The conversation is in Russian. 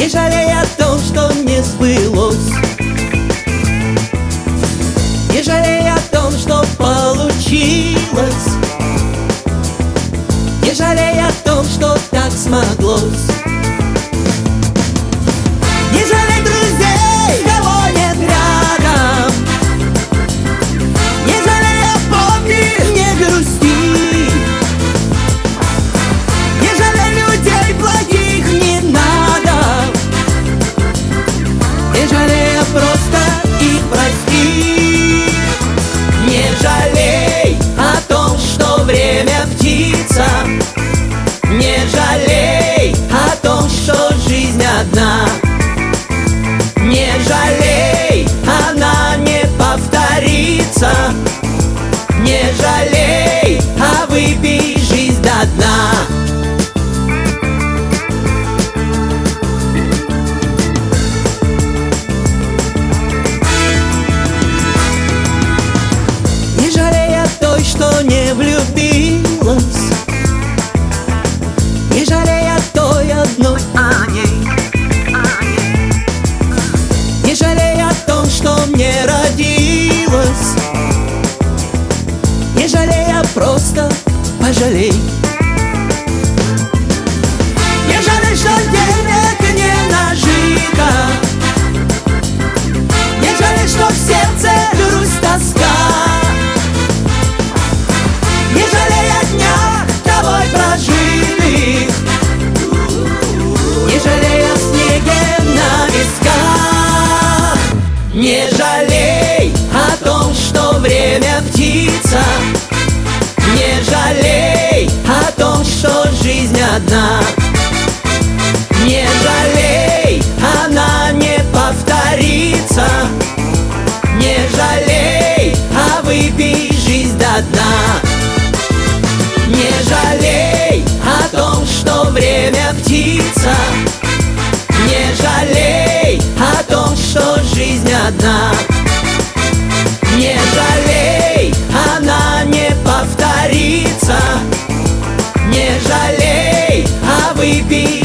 Не жалей о том, что не сбылось. Не жалей о том, что получилось. Не жалей о том, что так смоглось. Не жалей друзей, кого нет рядом. Не жалей о помни, не грусти. Не жалей людей плохих, не надо. Не жалей, а просто их прости. Не жалей о том, что время птица. Не жалей о том, что жизнь одна. Не жалей, она не повторится. Не жалей, а выпей жизнь до дна. Не жалей о той, что не влюбилась. Не жалей о той одной о ней. Не жалей о том, что не родилась. Не жалей, а просто пожалей. Не жалей, что денег не нажито. Не жалей, что в сердце грусть, тоска. Не жалей о днях тобой прожитых. Не жалей о снеге на висках. Не жалей о том, что время птица. Не жалей о том, что жизнь одна. Не жалей, она не повторится. Не жалей, а выпей жизнь до дна. Не жалей о том, что время птица. Не жалей о том, что жизнь одна. Не жалей, она не повторится. Не жалей, а выпей